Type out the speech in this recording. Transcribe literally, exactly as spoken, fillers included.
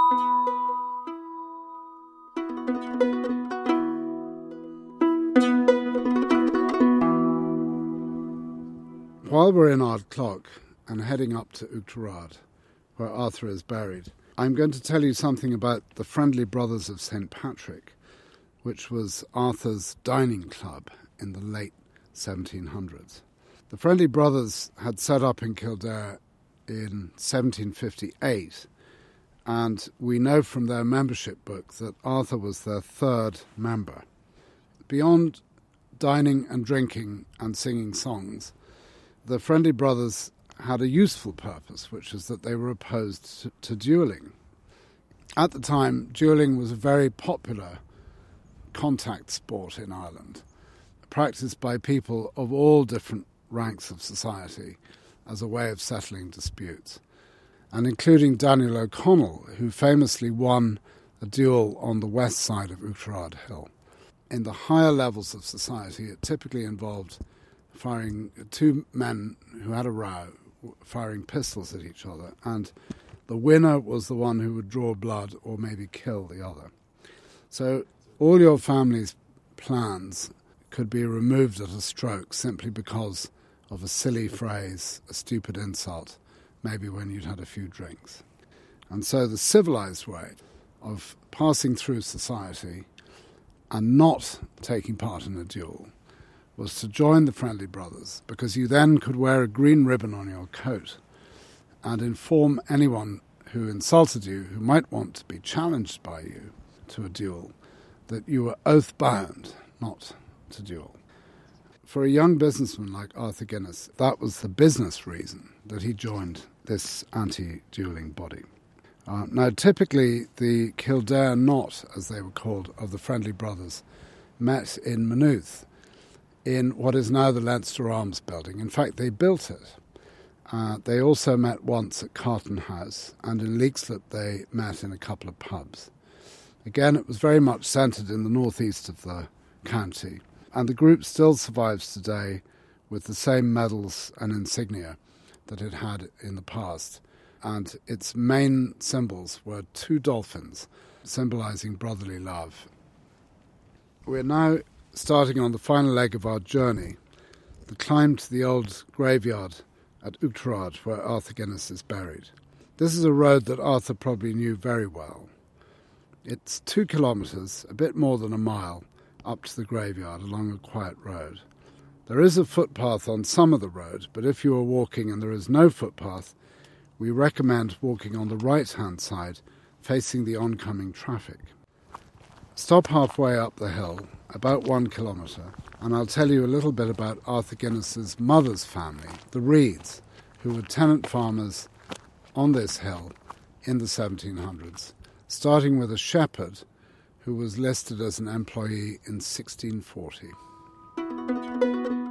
While we're in Ardclough and heading up to Oughterard, where Arthur is buried, I'm going to tell you something about the Friendly Brothers of Saint Patrick, which was Arthur's dining club in the late seventeen hundreds. The Friendly Brothers had set up in Kildare in seventeen fifty-eight, and we know from their membership book that Arthur was their third member. Beyond dining and drinking and singing songs, the Friendly Brothers had a useful purpose, which is that they were opposed to, to duelling. At the time, duelling was a very popular contact sport in Ireland, practiced by people of all different ranks of society as a way of settling disputes, and including Daniel O'Connell, who famously won a duel on the west side of Oughterard Hill. In the higher levels of society, it typically involved firing two men who had a row, firing pistols at each other, and the winner was the one who would draw blood or maybe kill the other. So all your family's plans could be removed at a stroke simply because of a silly phrase, a stupid insult, maybe when you'd had a few drinks. And so the civilized way of passing through society and not taking part in a duel was to join the Friendly Brothers, because you then could wear a green ribbon on your coat and inform anyone who insulted you, who might want to be challenged by you to a duel, that you were oath-bound not to duel. For a young businessman like Arthur Guinness, that was the business reason that he joined this anti-duelling body. Uh, now, typically, the Kildare Knot, as they were called, of the Friendly Brothers, met in Maynooth, in what is now the Leinster Arms building. In fact, they built it. Uh, they also met once at Carton House, and in Leixlip they met in a couple of pubs. Again, it was very much centred in the northeast of the county, and the group still survives today with the same medals and insignia that it had in the past. And its main symbols were two dolphins, symbolising brotherly love. We're now starting on the final leg of our journey, the climb to the old graveyard at Oughterard, where Arthur Guinness is buried. This is a road that Arthur probably knew very well. It's two kilometres, a bit more than a mile, up to the graveyard along a quiet road. There is a footpath on some of the road, but if you are walking and there is no footpath, we recommend walking on the right-hand side, facing the oncoming traffic. Stop halfway up the hill, about one kilometre, and I'll tell you a little bit about Arthur Guinness's mother's family, the Reeds, who were tenant farmers on this hill in the seventeen hundreds, starting with a shepherd who was listed as an employee in sixteen forty.